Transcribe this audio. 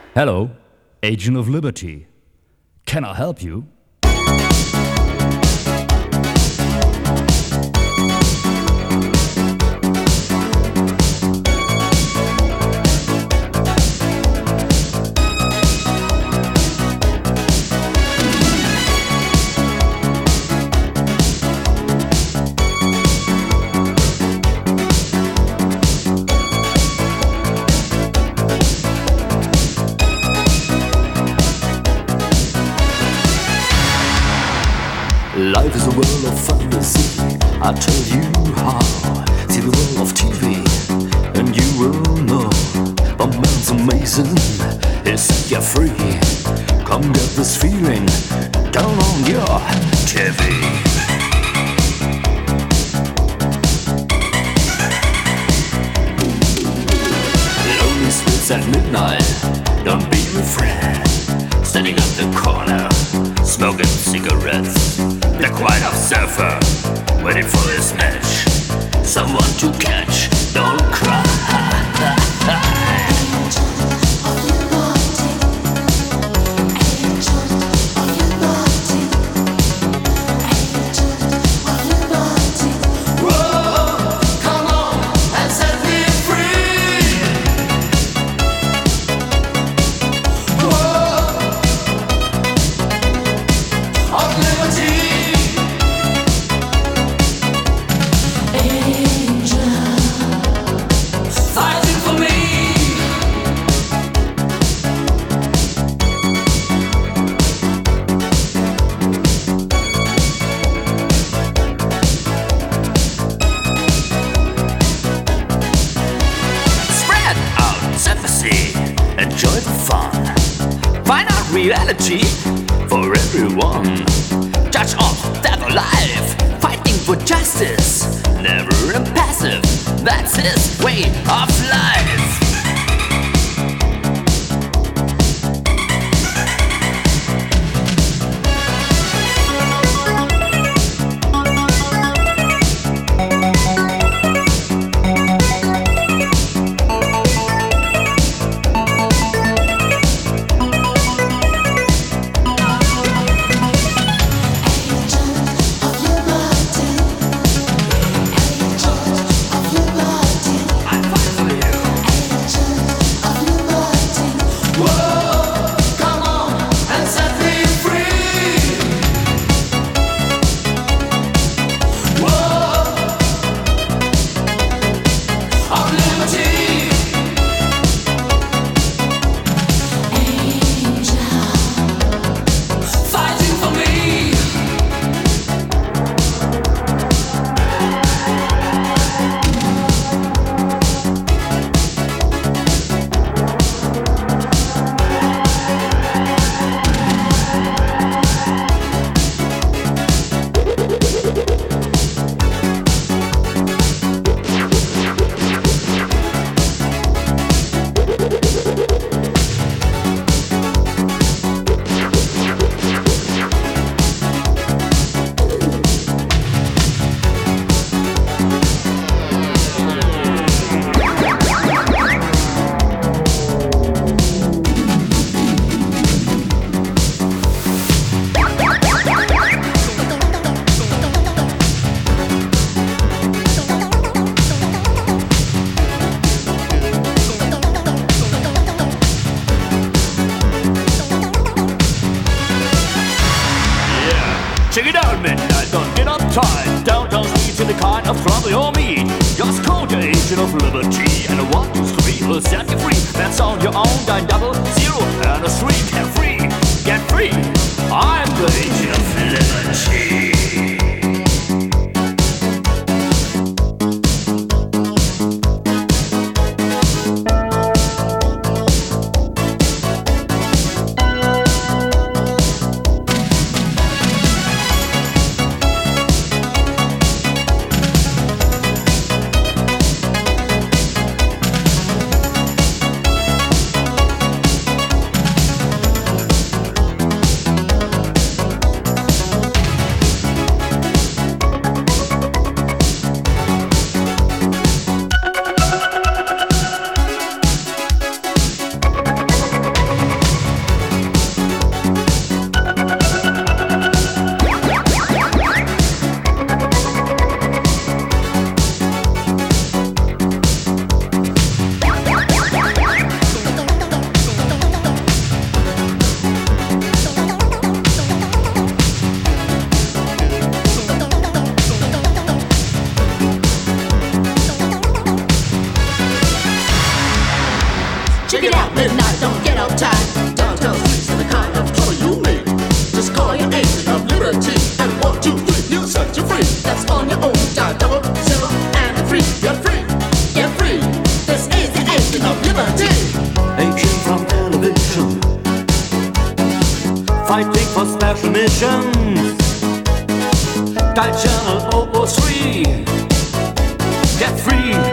Hello, Agent of Liberty. Can I help you? Life is a world of fantasy, I tell you how. See the world of TV, and you will know. A man's amazing, he set you free. Come get this feeling, turn on your TV. Lonely streets at midnight, don't be afraid. Standing at the corner, smoking cigarettes. The quiet observer, waiting for his match. Someone to catch, don't cry. Enjoy the fun. Find out reality for everyone. Judge of devil life, fighting for justice. Never impassive, that's his way of life. Check it out, midnight, don't get uptight. Downtown streets in the kind of trouble you're me. Just call the agent of liberty, and a 1, 2, 3 will set you free. That's on your own, 9 double 0 and a 3. Get free, get free. I'm the agent of liberty. Check it out, midnight, don't get uptight. Downtown streets and the kind of trouble you make. Just call your agent of liberty, and 1, 2, 3, he'll set you free. That's on your own, dial 00 and free. You're free, you're free. This is the agent of liberty. Agent from television, fighting for special missions. Dial channel 003. Get free.